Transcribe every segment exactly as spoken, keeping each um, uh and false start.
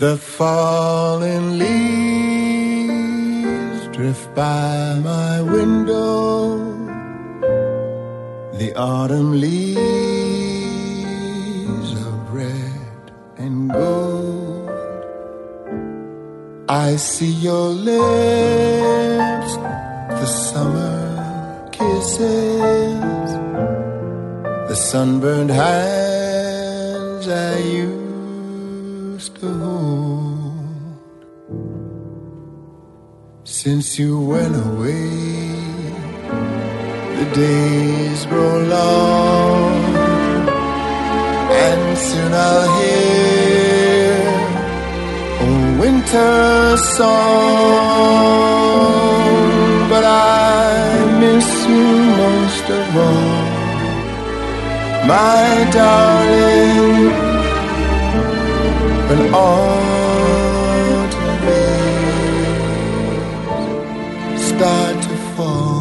The falling leaves drift by my window. The autumn leaves of red and gold. I see your lips, the summer kisses, the sunburned hands I used to hold. Since you went away, the days grow long, and soon I'll hear a winter song. But I miss you most of all, my darling. When autumn leaves start to fall.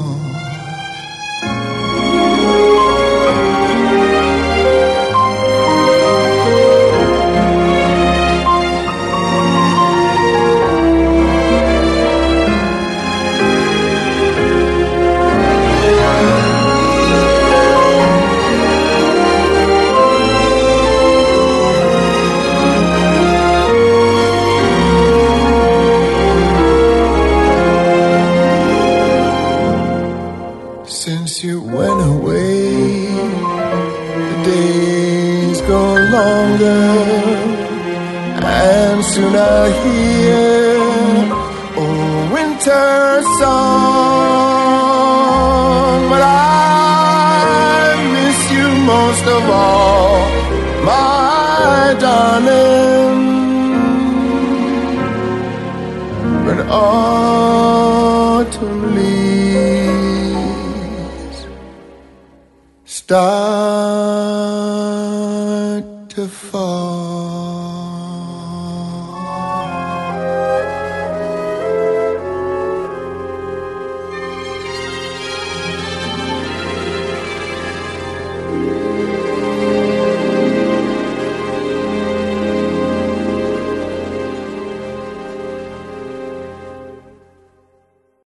Since you went away, the days grow longer, and soon I'll hear a winter song. But I miss you most of all, my darling. When autumn leaves start to fall.